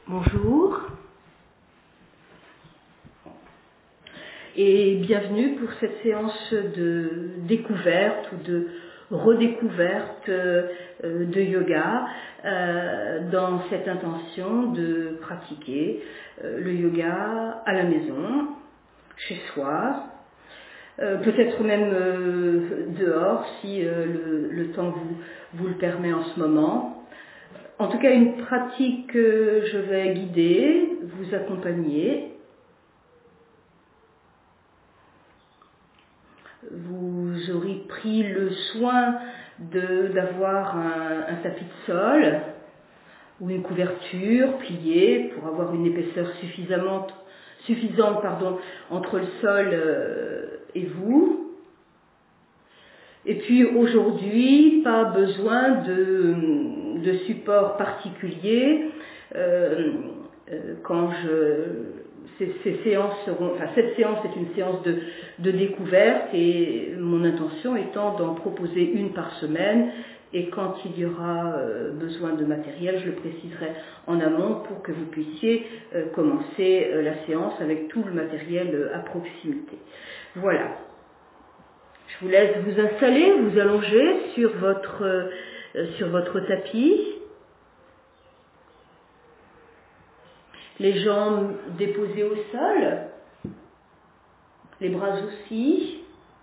Bonjour et bienvenue pour cette séance de découverte ou de redécouverte de yoga dans cette intention de pratiquer le yoga à la maison, chez soi, peut-être même dehors si le temps vous le permet en ce moment. En tout cas, une pratique que je vais guider, vous accompagner. Vous aurez pris le soin d'avoir un tapis de sol ou une couverture pliée pour avoir une épaisseur suffisante entre le sol et vous. Et puis aujourd'hui, pas besoin de support particulier. Cette séance est une séance de découverte et mon intention étant d'en proposer une par semaine. Et quand il y aura besoin de matériel, je le préciserai en amont pour que vous puissiez commencer la séance avec tout le matériel à proximité. Voilà. Je vous laisse vous installer, vous allonger sur votre tapis. Les jambes déposées au sol, les bras aussi.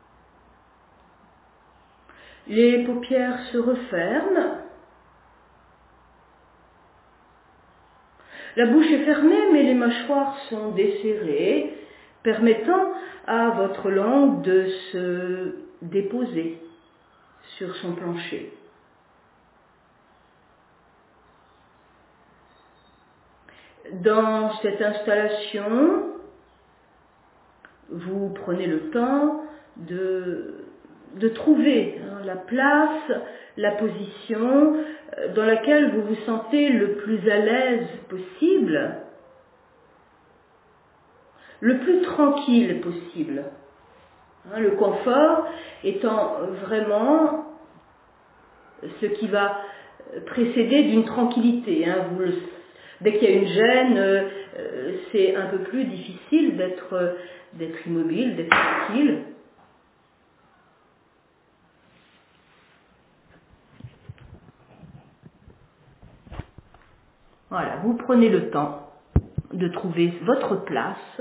Les paupières se referment. La bouche est fermée, mais les mâchoires sont desserrées, permettant à votre langue de se déposer sur son plancher. Dans cette installation, vous prenez le temps de trouver la place, la position dans laquelle vous vous sentez le plus à l'aise possible, le plus tranquille possible. Le confort étant vraiment ce qui va précéder d'une tranquillité. Dès qu'il y a une gêne, c'est un peu plus difficile d'être immobile, d'être tranquille. Voilà, vous prenez le temps de trouver votre place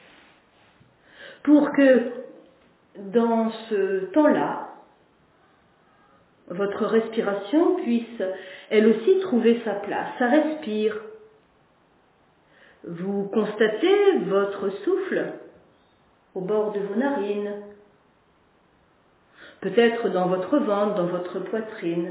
pour que dans ce temps-là, votre respiration puisse elle aussi trouver sa place. Ça respire. Vous constatez votre souffle au bord de vos narines, peut-être dans votre ventre, dans votre poitrine.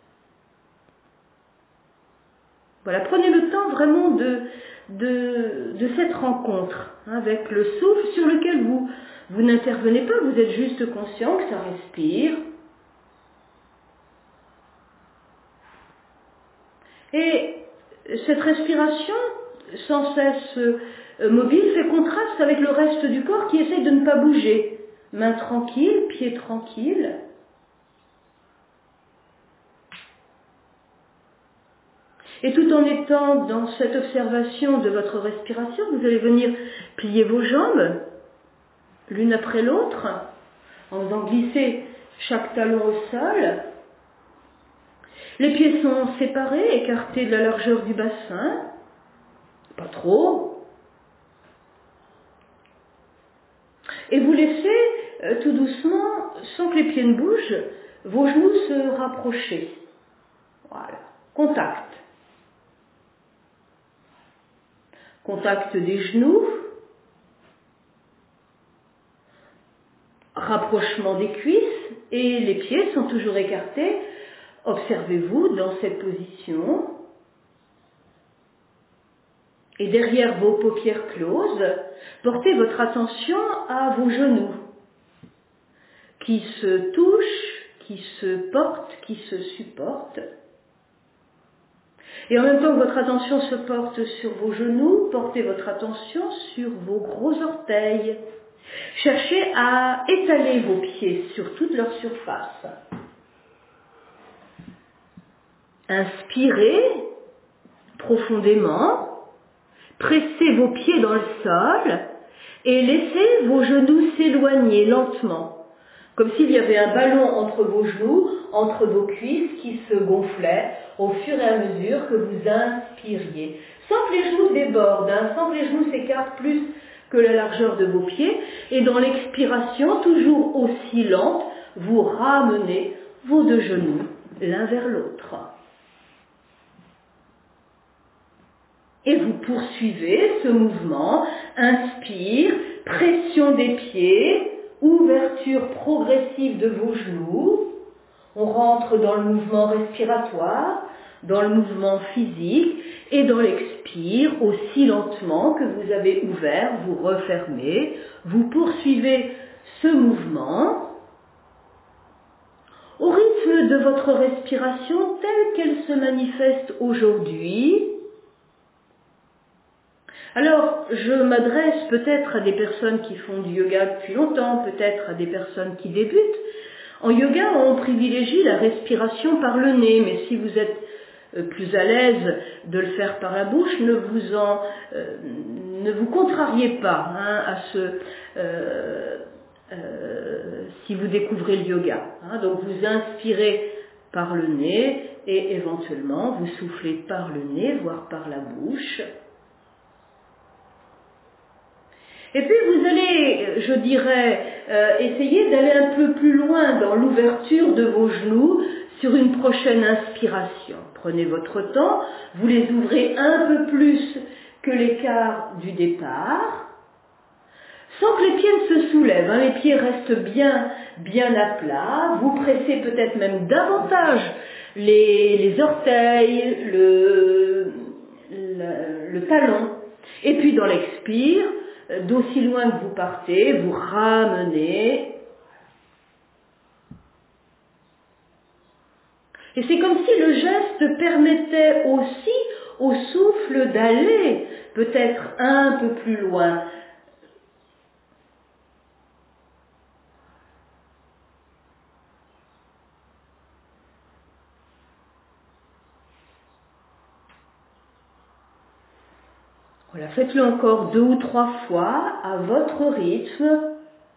Voilà, prenez le temps vraiment de cette rencontre avec le souffle sur lequel vous n'intervenez pas, vous êtes juste conscient que ça respire. Et cette respiration, sans cesse mobile, fait contraste avec le reste du corps qui essaye de ne pas bouger. Mains tranquilles, pieds tranquilles. Et tout en étant dans cette observation de votre respiration, vous allez venir plier vos jambes, l'une après l'autre, en faisant glisser chaque talon au sol. Les pieds sont séparés, écartés de la largeur du bassin, pas trop. Et vous laissez tout doucement, sans que les pieds ne bougent, vos genoux se rapprocher. Voilà, contact. Contact des genoux, rapprochement des cuisses et les pieds sont toujours écartés. Observez-vous dans cette position. Et derrière vos paupières closes, portez votre attention à vos genoux qui se touchent, qui se portent, qui se supportent. Et en même temps que votre attention se porte sur vos genoux, portez votre attention sur vos gros orteils. Cherchez à étaler vos pieds sur toute leur surface. Inspirez profondément Pressez vos pieds dans le sol et laissez vos genoux s'éloigner lentement. Comme s'il y avait un ballon entre vos genoux, entre vos cuisses qui se gonflait au fur et à mesure que vous inspiriez. Sans que les genoux débordent, sans que les genoux s'écartent plus que la largeur de vos pieds. Et dans l'expiration, toujours aussi lente, vous ramenez vos deux genoux l'un vers l'autre. Et vous poursuivez ce mouvement. Inspire, pression des pieds, ouverture progressive de vos genoux. On rentre dans le mouvement respiratoire, dans le mouvement physique, et dans l'expire, aussi lentement que vous avez ouvert, vous refermez, vous poursuivez ce mouvement au rythme de votre respiration telle qu'elle se manifeste aujourd'hui. Alors, je m'adresse peut-être à des personnes qui font du yoga depuis longtemps, peut-être à des personnes qui débutent. En yoga, on privilégie la respiration par le nez, mais si vous êtes plus à l'aise de le faire par la bouche, ne vous contrariez pas si vous découvrez le yoga. Donc vous inspirez par le nez et éventuellement vous soufflez par le nez, voire par la bouche. Et puis vous allez, je dirais, essayer d'aller un peu plus loin dans l'ouverture de vos genoux sur une prochaine inspiration. Prenez votre temps, vous les ouvrez un peu plus que l'écart du départ, sans que les pieds ne se soulèvent, les pieds restent bien à plat, vous pressez peut-être même davantage les orteils, le talon, et puis dans l'expire, d'aussi loin que vous partez, vous ramenez. Et c'est comme si le geste permettait aussi au souffle d'aller peut-être un peu plus loin. Voilà, faites-le encore 2 ou 3 fois à votre rythme.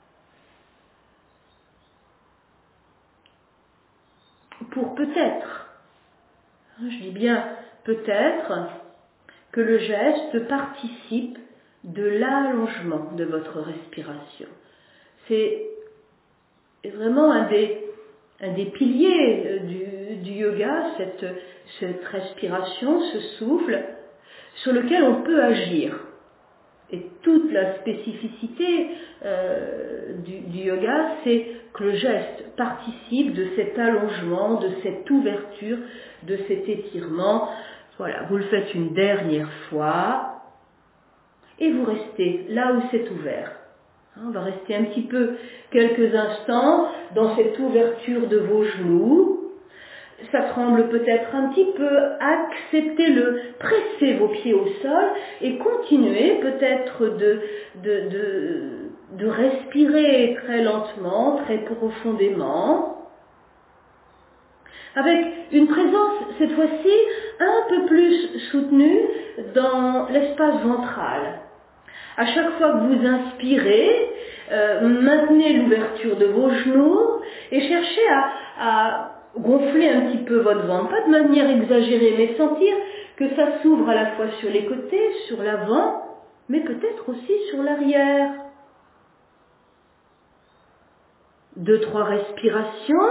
Pour peut-être, je dis bien peut-être, que le geste participe de l'allongement de votre respiration. C'est vraiment un des piliers du yoga, cette respiration, ce souffle, sur lequel on peut agir. Et toute la spécificité du yoga, c'est que le geste participe de cet allongement, de cette ouverture, de cet étirement. Voilà, vous le faites une dernière fois et vous restez là où c'est ouvert. On va rester un petit peu, quelques instants, dans cette ouverture de vos genoux. Ça tremble peut-être un petit peu, acceptez-le, pressez vos pieds au sol et continuez peut-être de respirer très lentement, très profondément, avec une présence cette fois-ci un peu plus soutenue dans l'espace ventral. À chaque fois que vous inspirez, maintenez l'ouverture de vos genoux et cherchez à gonfler un petit peu votre ventre, pas de manière exagérée, mais sentir que ça s'ouvre à la fois sur les côtés, sur l'avant, mais peut-être aussi sur l'arrière. 2, 3 respirations.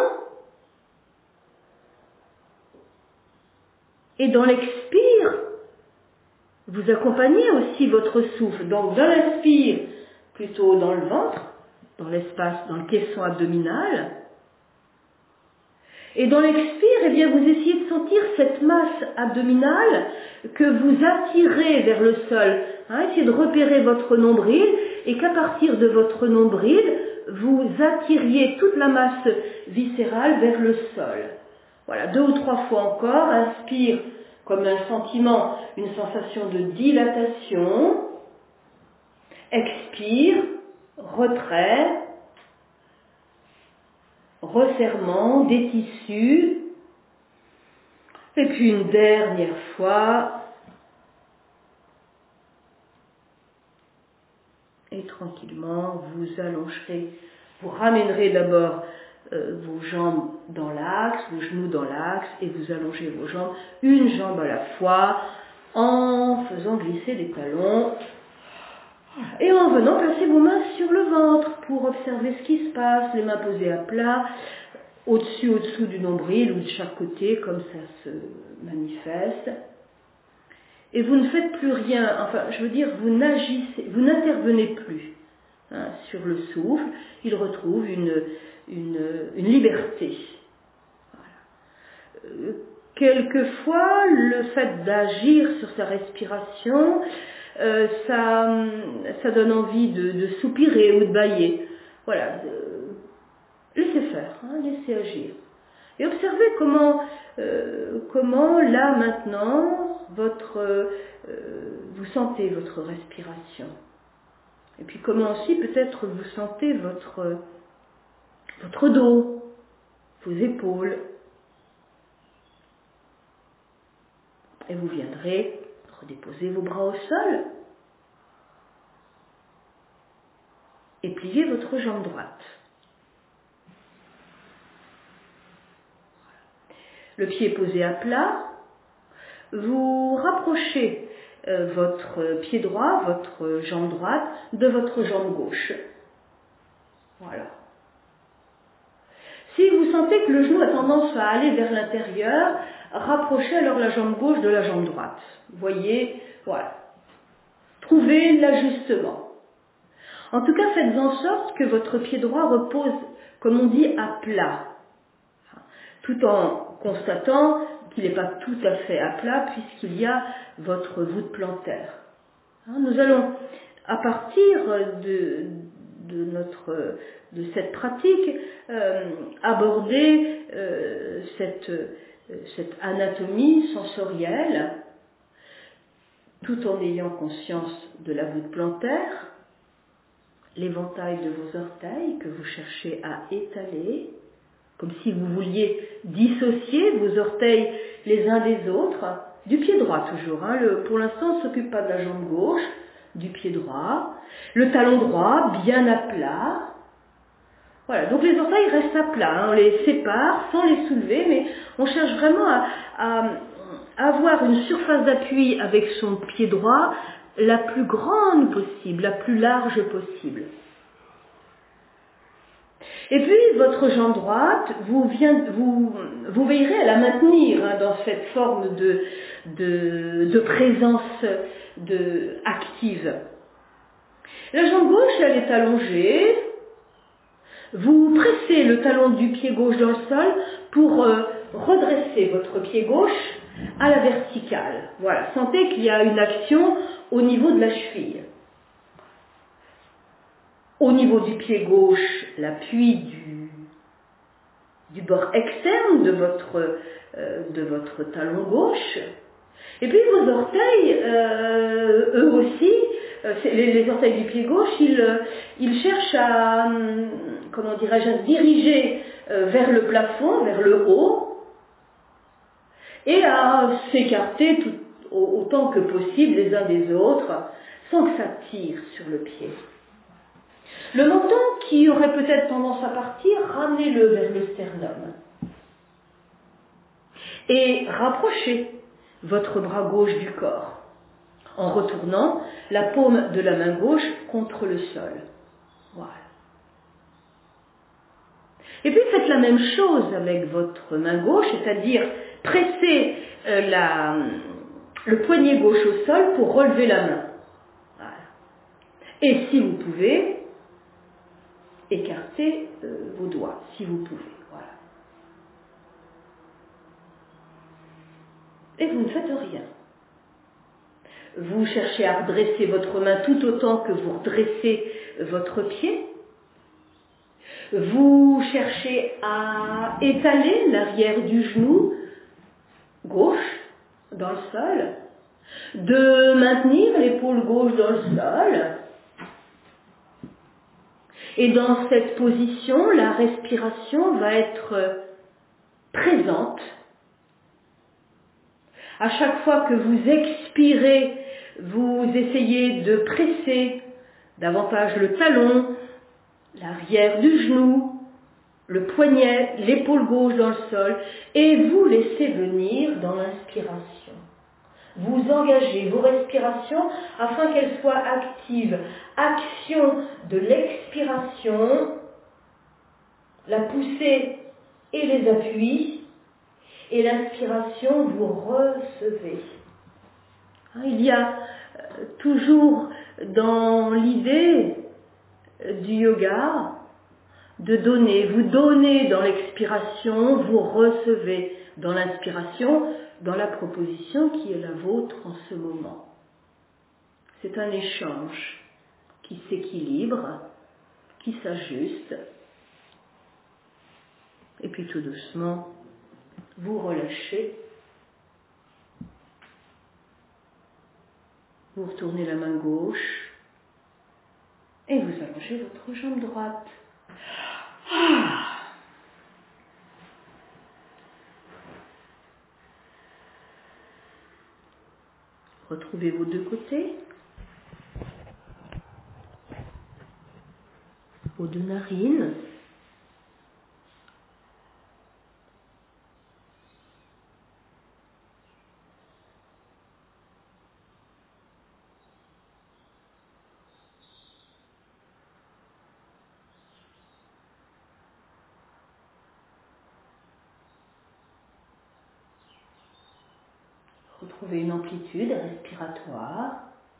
Et dans l'expire, vous accompagnez aussi votre souffle. Donc dans l'inspire, plutôt dans le ventre, dans l'espace, dans le caisson abdominal. Et dans l'expire, eh bien, vous essayez de sentir cette masse abdominale que vous attirez vers le sol. Essayez de repérer votre nombril et qu'à partir de votre nombril, vous attiriez toute la masse viscérale vers le sol. Voilà, 2 ou 3 fois encore. Inspire comme un sentiment, une sensation de dilatation. Expire, retrait. Resserrement des tissus, et puis une dernière fois, Et tranquillement, vous allongerez, vous ramènerez d'abord vos jambes dans l'axe, vos genoux dans l'axe, et vous allongez vos jambes, une jambe à la fois, en faisant glisser les talons. Et en venant placer vos mains sur le ventre pour observer ce qui se passe, les mains posées à plat, au-dessous du nombril ou de chaque côté, comme ça se manifeste. Et vous ne faites plus rien, enfin je veux dire, vous n'intervenez plus sur le souffle, il retrouve une liberté. Voilà. Quelquefois, le fait d'agir sur sa respiration, ça donne envie de soupirer ou de bâiller. Voilà, laissez faire, laissez agir. Et observez comment là maintenant, vous sentez votre respiration. Et puis comment aussi peut-être vous sentez votre dos, vos épaules. Et vous viendrez redéposer vos bras au sol et plier votre jambe droite. Le pied posé à plat, vous rapprochez votre pied droit, votre jambe droite, de votre jambe gauche. Voilà. Si vous sentez que le genou a tendance à aller vers l'intérieur, rapprochez alors la jambe gauche de la jambe droite. Voyez, voilà. Trouvez l'ajustement. En tout cas, faites en sorte que votre pied droit repose, comme on dit, à plat. Tout en constatant qu'il n'est pas tout à fait à plat puisqu'il y a votre voûte plantaire. Nous allons, à partir de cette pratique, aborder cette anatomie sensorielle tout en ayant conscience de la voûte plantaire, l'éventail de vos orteils que vous cherchez à étaler, comme si vous vouliez dissocier vos orteils les uns des autres, du pied droit toujours. Pour l'instant, on ne s'occupe pas de la jambe gauche, du pied droit. Le talon droit, bien à plat. Voilà, donc les orteils restent à plat. On les sépare sans les soulever, mais on cherche vraiment à avoir une surface d'appui avec son pied droit la plus grande possible, la plus large possible. Et puis, votre jambe droite, vous veillerez à la maintenir dans cette forme de présence active. La jambe gauche, elle est allongée. Vous pressez le talon du pied gauche dans le sol pour redresser votre pied gauche à la verticale. Voilà, sentez qu'il y a une action au niveau de la cheville. Au niveau du pied gauche, l'appui du bord externe de votre talon gauche. Et puis vos orteils, eux aussi, les orteils du pied gauche, ils cherchent à diriger vers le plafond, vers le haut, et à s'écarter autant que possible les uns des autres, sans que ça tire sur le pied. Le menton qui aurait peut-être tendance à partir, ramenez-le vers le sternum. Et rapprochez votre bras gauche du corps, en retournant la paume de la main gauche contre le sol. Voilà. Et puis faites la même chose avec votre main gauche, c'est-à-dire pressez le poignet gauche au sol pour relever la main. Voilà. Et si vous pouvez, écartez vos doigts, si vous pouvez. Voilà. Et vous ne faites rien. Vous cherchez à redresser votre main tout autant que vous redressez votre pied. Vous cherchez à étaler l'arrière du genou gauche dans le sol, de maintenir l'épaule gauche dans le sol. Et dans cette position, la respiration va être présente. À chaque fois que vous expirez, vous essayez de presser davantage le talon, l'arrière du genou, le poignet, l'épaule gauche dans le sol, et vous laissez venir dans l'inspiration. Vous engagez vos respirations afin qu'elles soient actives. Action de l'expiration, la poussée et les appuis, et l'inspiration, vous recevez. Il y a toujours dans l'idée du yoga de donner. Vous donnez dans l'expiration, vous recevez dans l'inspiration, dans la proposition qui est la vôtre en ce moment. C'est un échange qui s'équilibre, qui s'ajuste, et puis tout doucement, vous relâchez, vous retournez la main gauche, et vous allongez votre jambe droite. Retrouvez vos deux côtés, vos deux narines. Retrouvez une amplitude respiratoire.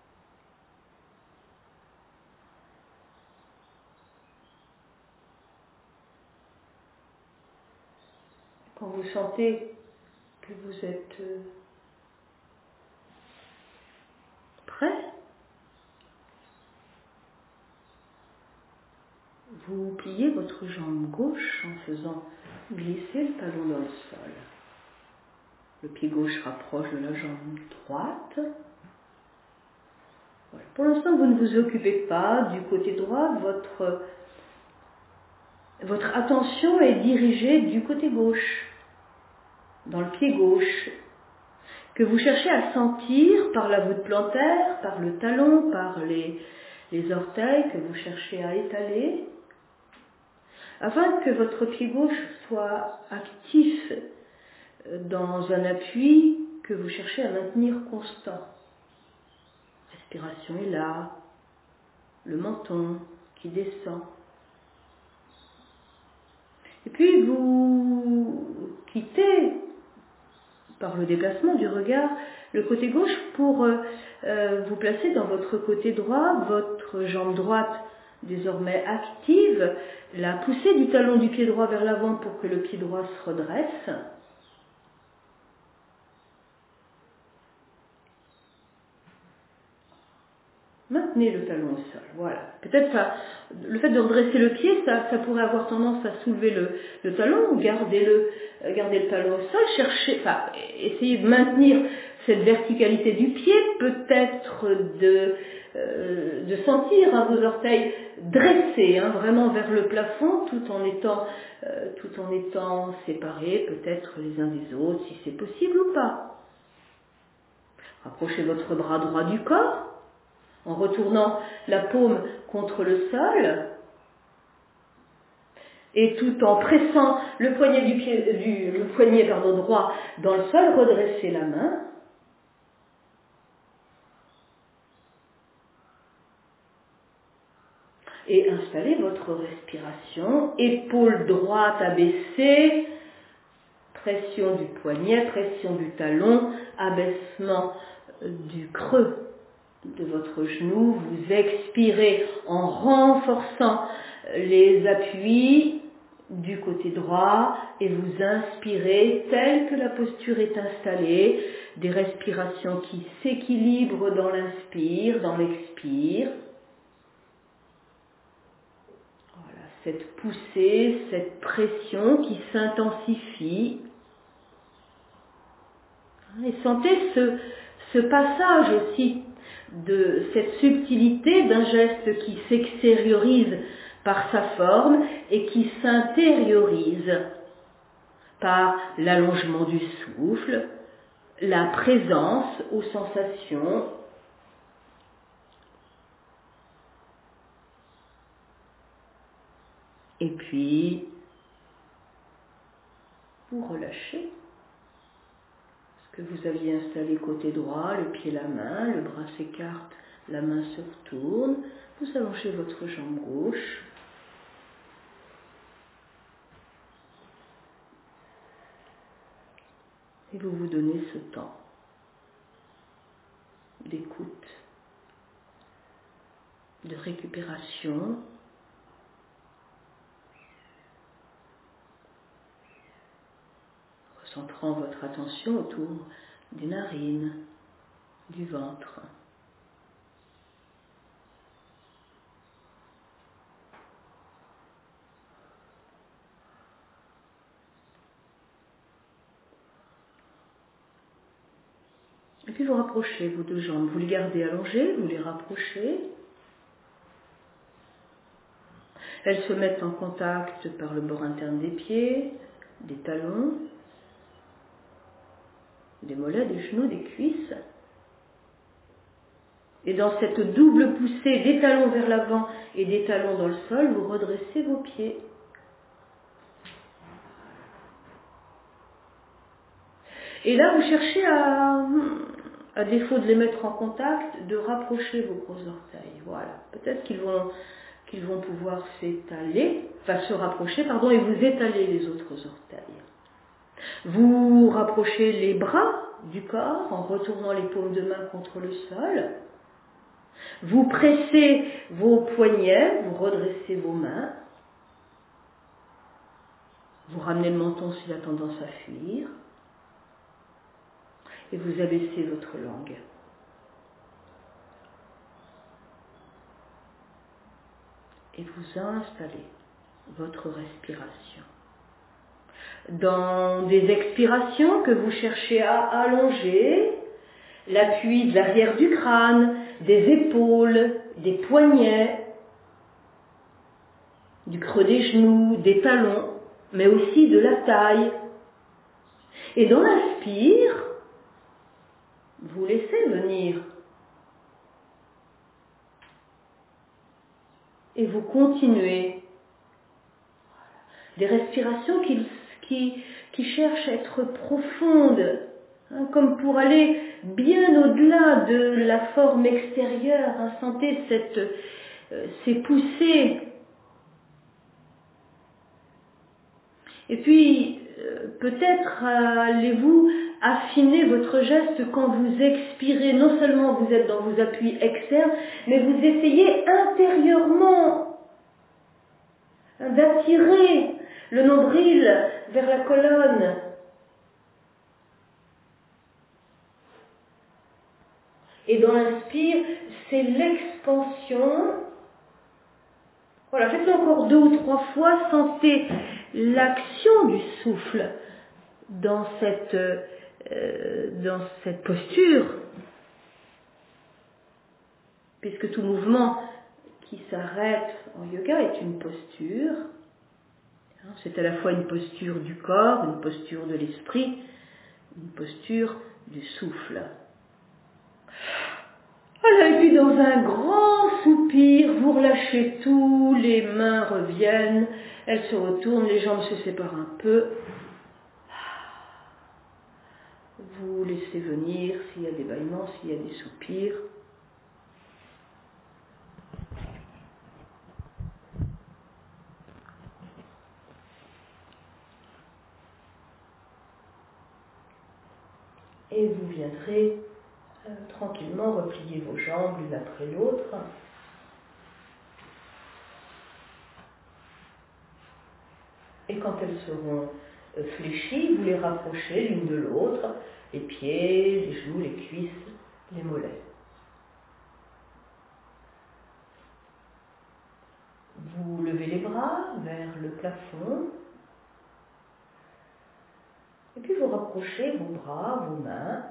Quand vous sentez que vous êtes prêt, vous pliez votre jambe gauche en faisant glisser le talon dans le sol. Le pied gauche rapproche de la jambe droite. Voilà. Pour l'instant, vous ne vous occupez pas du côté droit. Votre attention est dirigée du côté gauche, dans le pied gauche, que vous cherchez à sentir par la voûte plantaire, par le talon, par les orteils que vous cherchez à étaler, afin que votre pied gauche soit actif dans un appui que vous cherchez à maintenir constant. Respiration est là, le menton qui descend. Et puis vous quittez, par le déplacement du regard, le côté gauche pour vous placer dans votre côté droit, votre jambe droite désormais active, la poussée du talon du pied droit vers l'avant pour que le pied droit se redresse. Maintenez le talon au sol, voilà. Peut-être le fait de redresser le pied, ça pourrait avoir tendance à soulever le talon, garder le talon au sol, essayer de maintenir cette verticalité du pied, peut-être de sentir vos orteils dressés, vraiment vers le plafond, tout en étant séparés, peut-être les uns des autres, si c'est possible ou pas. Rapprochez votre bras droit du corps, en retournant la paume contre le sol, et tout en pressant le poignet droit dans le sol, redressez la main. Et installez votre respiration, épaule droite abaissée, pression du poignet, pression du talon, abaissement du creux de votre genou, vous expirez en renforçant les appuis du côté droit et vous inspirez tel que la posture est installée, des respirations qui s'équilibrent dans l'inspire, dans l'expire. Voilà, cette poussée, cette pression qui s'intensifie. Et sentez ce passage aussi de cette subtilité d'un geste qui s'extériorise par sa forme et qui s'intériorise par l'allongement du souffle, la présence aux sensations, puis, vous relâchez. Ce que vous aviez installé côté droit, le pied, la main, le bras s'écarte, la main se retourne. Vous allongez votre jambe gauche. Et vous vous donnez ce temps d'écoute, de récupération, recentrant votre attention autour des narines, du ventre. Et puis vous rapprochez vos deux jambes, vous les gardez allongées, vous les rapprochez. Elles se mettent en contact par le bord interne des pieds, des talons, des mollets, des genoux, des cuisses. Et dans cette double poussée des talons vers l'avant et des talons dans le sol, vous redressez vos pieds. Et là, vous cherchez à défaut de les mettre en contact, de rapprocher vos gros orteils. Voilà. Peut-être qu'ils vont pouvoir se rapprocher, et vous étaler les autres orteils. Vous rapprochez les bras du corps en retournant les paumes de main contre le sol. Vous pressez vos poignets, vous redressez vos mains. Vous ramenez le menton s'il a tendance à fuir. Et vous abaissez votre langue. Et vous installez votre respiration. Dans des expirations que vous cherchez à allonger, l'appui de l'arrière du crâne, des épaules, des poignets, du creux des genoux, des talons, mais aussi de la taille. Et dans l'inspire, vous laissez venir. Et vous continuez. Des respirations qui cherchent à être profondes, comme pour aller bien au-delà de la forme extérieure. Sentez ces poussées. Et puis, peut-être allez-vous affiner votre geste quand vous expirez. Non seulement vous êtes dans vos appuis externes, mais vous essayez intérieurement d'attirer le nombril vers la colonne. Et dans l'inspire, c'est l'expansion. Voilà, faites-le encore 2 ou 3 fois. Sentez l'action du souffle dans cette posture. Puisque tout mouvement qui s'arrête en yoga est une posture. C'est à la fois une posture du corps, une posture de l'esprit, une posture du souffle. Voilà, et puis dans un grand soupir, vous relâchez tout, les mains reviennent, elles se retournent, les jambes se séparent un peu. Vous laissez venir s'il y a des bâillements, s'il y a des soupirs. Et vous viendrez tranquillement replier vos jambes l'une après l'autre. Et quand elles seront fléchies, vous les rapprochez l'une de l'autre, les pieds, les genoux, les cuisses, les mollets. Vous levez les bras vers le plafond. Et puis vous rapprochez vos bras, vos mains,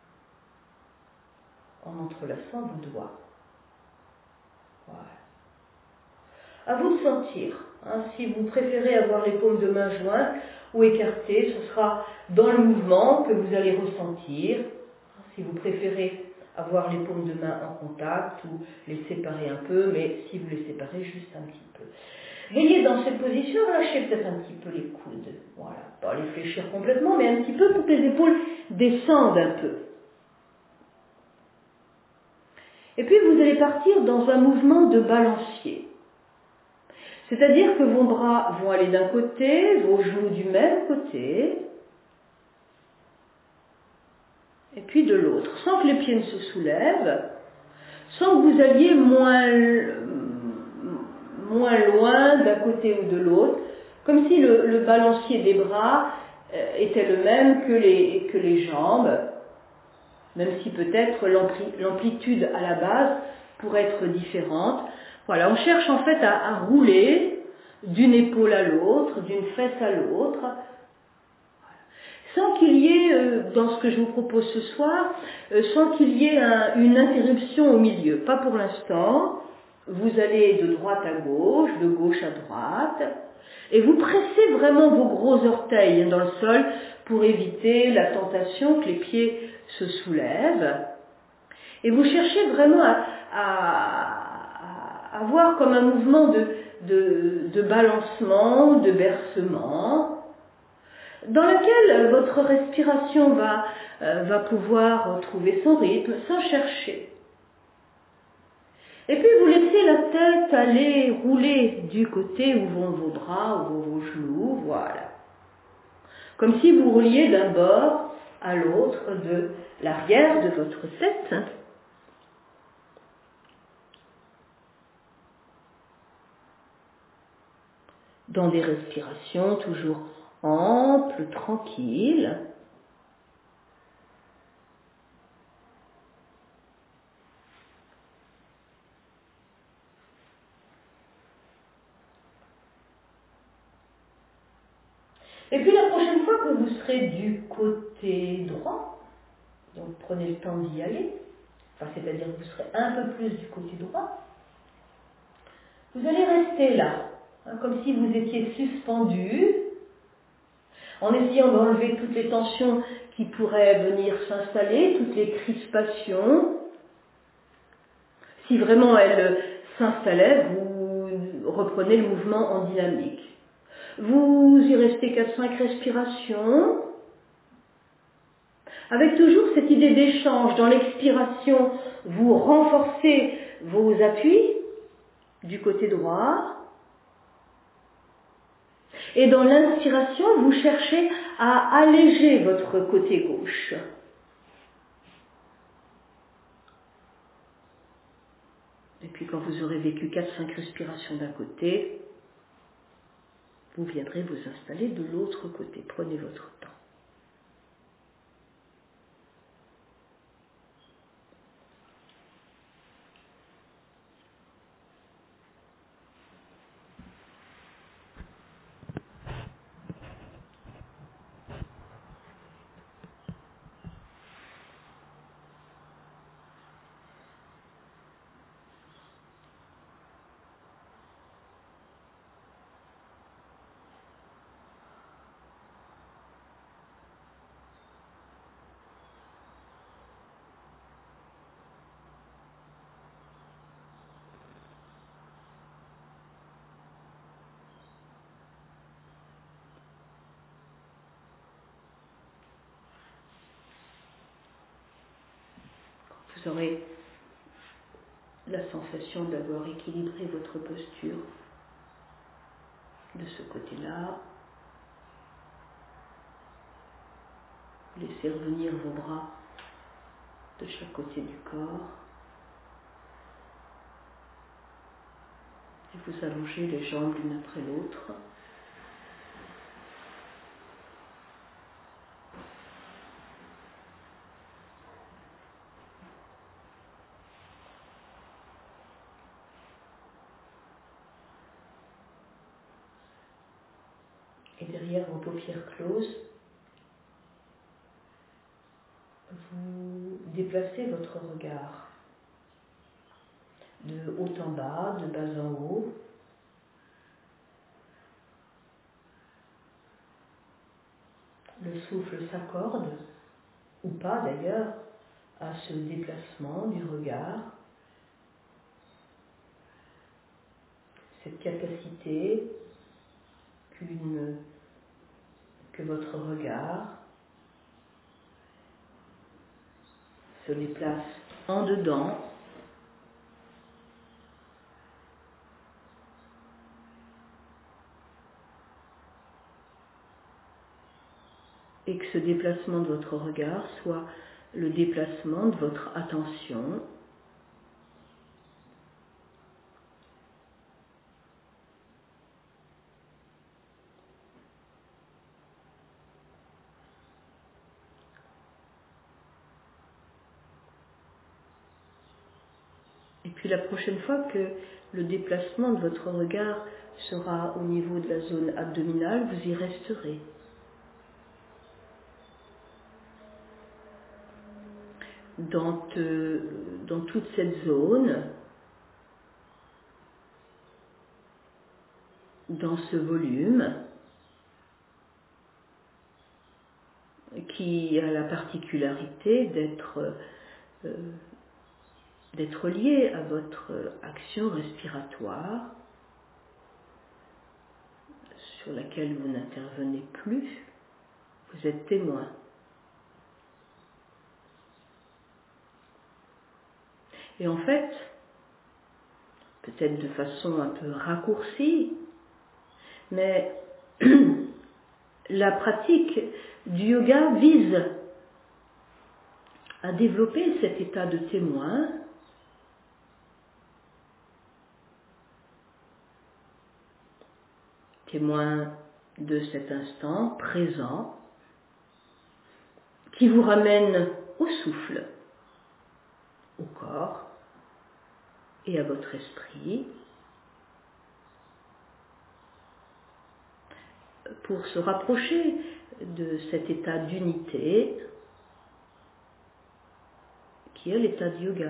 en entrelaçant vos doigts. Voilà. À vous de sentir. Si vous préférez avoir les paumes de main jointes ou écartées, ce sera dans le mouvement que vous allez ressentir. Si vous préférez avoir les paumes de main en contact ou les séparer un peu, mais si vous les séparez, juste un petit peu. Veillez dans cette position, lâchez peut-être un petit peu les coudes. Voilà, pas les fléchir complètement, mais un petit peu pour que les épaules descendent un peu. Et puis vous allez partir dans un mouvement de balancier. C'est-à-dire que vos bras vont aller d'un côté, vos genoux du même côté, et puis de l'autre, sans que les pieds ne se soulèvent, sans que vous alliez moins loin d'un côté ou de l'autre, comme si le balancier des bras était le même que les jambes, même si peut-être l'amplitude à la base pourrait être différente. Voilà, on cherche en fait à rouler d'une épaule à l'autre, d'une fesse à l'autre, sans qu'il y ait, dans ce que je vous propose ce soir, sans qu'il y ait une interruption au milieu. Pas pour l'instant. Vous allez de droite à gauche, de gauche à droite, et vous pressez vraiment vos gros orteils dans le sol pour éviter la tentation que les pieds se soulèvent. Et vous cherchez vraiment à avoir comme un mouvement de balancement, de bercement, dans lequel votre respiration va pouvoir trouver son rythme sans chercher. Et puis vous laissez la tête aller rouler du côté où vont vos bras, où vont vos genoux, voilà. Comme si vous rouliez d'un bord à l'autre de l'arrière de votre tête. Dans des respirations toujours amples, tranquilles. Et puis la prochaine fois que vous serez du côté droit, donc prenez le temps d'y aller, c'est-à-dire que vous serez un peu plus du côté droit, vous allez rester là, comme si vous étiez suspendu, en essayant d'enlever toutes les tensions qui pourraient venir s'installer, toutes les crispations. Si vraiment elles s'installaient, vous reprenez le mouvement en dynamique. Vous y restez 4-5 respirations, avec toujours cette idée d'échange. Dans l'expiration, vous renforcez vos appuis du côté droit. Et dans l'inspiration, vous cherchez à alléger votre côté gauche. Et puis quand vous aurez vécu 4-5 respirations d'un côté, vous viendrez vous installer de l'autre côté. Prenez votre temps. Vous aurez la sensation d'avoir équilibré votre posture de ce côté-là. Laissez revenir vos bras de chaque côté du corps. Et vous allongez les jambes l'une après l'autre. Et derrière vos paupières closes, vous déplacez votre regard de haut en bas, de bas en haut. Le souffle s'accorde, ou pas d'ailleurs, à ce déplacement du regard, cette capacité que votre regard se déplace en dedans et que ce déplacement de votre regard soit le déplacement de votre attention et puis la prochaine fois que le déplacement de votre regard sera au niveau de la zone abdominale, vous y resterez. Dans toute cette zone, dans ce volume, qui a la particularité d'être lié à votre action respiratoire, sur laquelle vous n'intervenez plus, vous êtes témoin. Et en fait, peut-être de façon un peu raccourcie, mais la pratique du yoga vise à développer cet état de témoin de cet instant présent qui vous ramène au souffle, au corps et à votre esprit pour se rapprocher de cet état d'unité qui est l'état de yoga.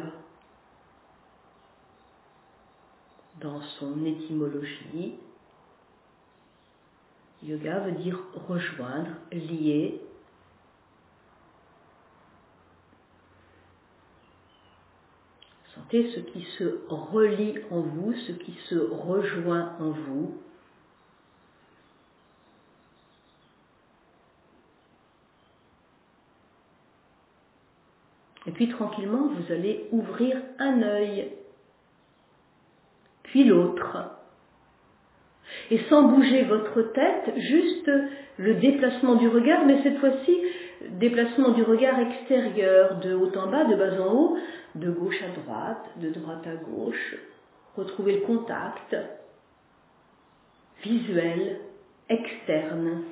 Dans son étymologie, yoga veut dire rejoindre, lier. Sentez ce qui se relie en vous, ce qui se rejoint en vous. Et puis tranquillement, vous allez ouvrir un œil, puis l'autre. Et sans bouger votre tête, juste le déplacement du regard, mais cette fois-ci, déplacement du regard extérieur, de haut en bas, de bas en haut, de gauche à droite, de droite à gauche. Retrouvez le contact visuel, externe.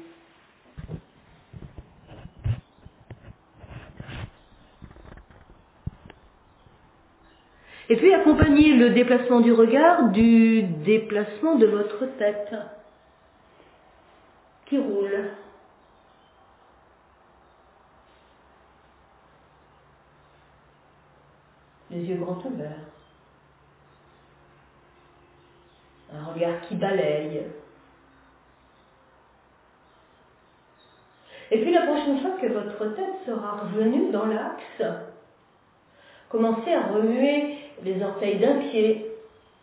Et puis accompagnez le déplacement du regard du déplacement de votre tête qui roule. Les yeux grands ouverts. Un regard qui balaye. Et puis la prochaine fois que votre tête sera revenue dans l'axe, commencez à remuer les orteils d'un pied,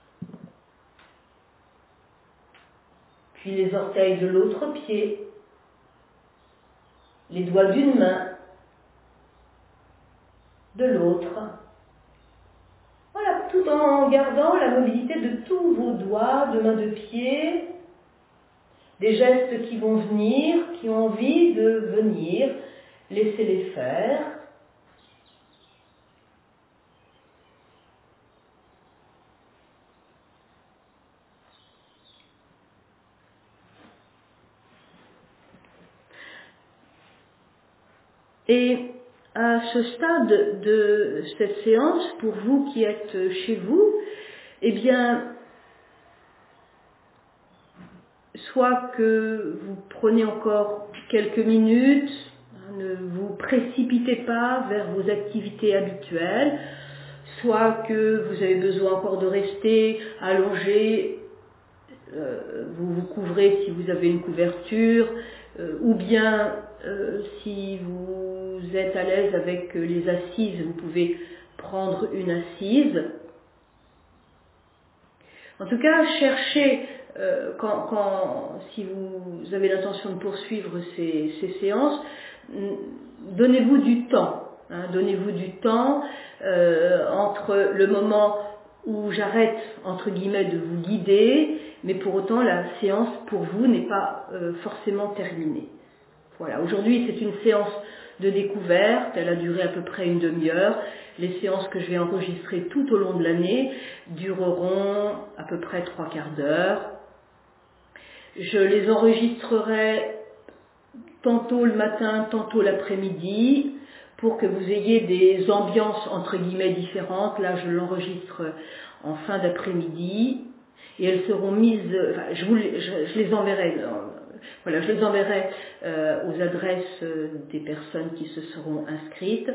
puis les orteils de l'autre pied, les doigts d'une main, de l'autre. Voilà, tout en gardant la mobilité de tous vos doigts, de main, de pied, des gestes qui vont venir, qui ont envie de venir, laissez-les faire. Et à ce stade de cette séance, pour vous qui êtes chez vous, eh bien, soit que vous prenez encore quelques minutes, ne vous précipitez pas vers vos activités habituelles, soit que vous avez besoin encore de rester allongé, vous vous couvrez si vous avez une couverture, ou bien si vous vous êtes à l'aise avec les assises, vous pouvez prendre une assise. En tout cas, cherchez, si vous avez l'intention de poursuivre ces séances, donnez-vous du temps. Donnez-vous du temps entre le moment où j'arrête, entre guillemets, de vous guider, mais pour autant la séance pour vous n'est pas forcément terminée. Voilà, aujourd'hui c'est une séance de découverte, elle a duré à peu près une demi-heure. Les séances que je vais enregistrer tout au long de l'année dureront à peu près 3/4 d'heure. Je les enregistrerai tantôt le matin, tantôt l'après-midi, pour que vous ayez des ambiances entre guillemets différentes. Là, je l'enregistre en fin d'après-midi et elles seront mises, enfin, je les enverrai. Voilà, je les enverrai aux adresses des personnes qui se seront inscrites,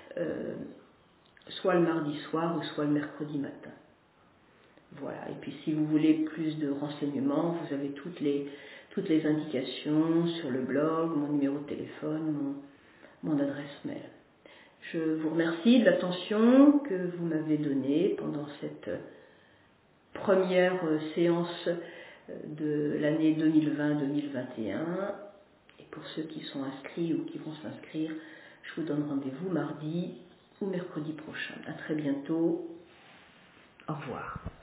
soit le mardi soir ou soit le mercredi matin. Voilà, et puis si vous voulez plus de renseignements, vous avez toutes les indications sur le blog, mon numéro de téléphone, mon adresse mail. Je vous remercie de l'attention que vous m'avez donnée pendant cette première séance de l'année 2020-2021. Et pour ceux qui sont inscrits ou qui vont s'inscrire, je vous donne rendez-vous mardi ou mercredi prochain. À très bientôt. Au revoir.